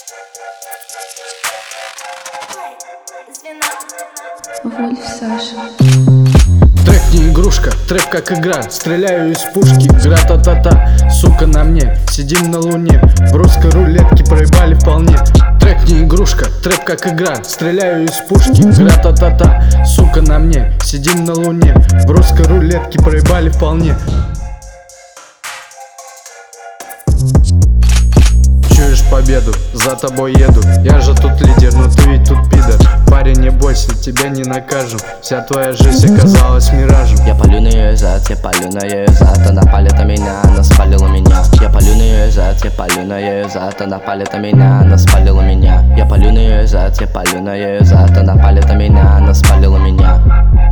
Вольф Саша. Трек не игрушка, трэп как игра. Стреляю из пушки, гра-та-та-та. Сука на мне, сидим на луне. В русской рулетке проебали вполне. Трек не игрушка, трэп как игра. Стреляю из пушки, гра-та-та-та. Сука на мне, сидим на луне. В русской рулетке проебали вполне. Чуешь победу, за тобой еду. Я же тут лидер, но ты ведь тут пидор. Парень, не бойся, тебя не накажем. Вся твоя жизнь оказалась миражем. Я палю на ее зад, я палю на ее зад. Она палит на меня, она спалила меня. Я палю на ее зад, я палю на ее зад. Она палит на меня, она спалила меня. Я палю на ее зад, я палю на ее зад. Она палит на меня, она спалила меня.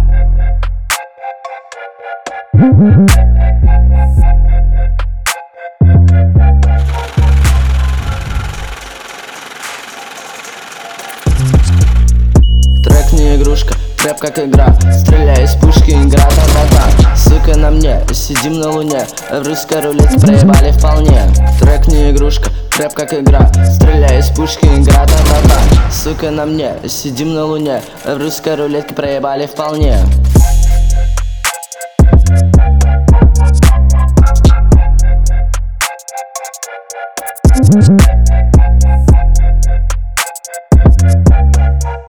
Трек не игрушка, трэп как игра. Стреляй из пушки, гра-та-та-та. Сука на мне, сидим на луне. В русской рулетке проебали вполне. Трек не игрушка, трэп как игра. Стреляй из пушки, гра-та-та-та. Сука на мне, сидим на луне. В русской рулетке проебали вполне.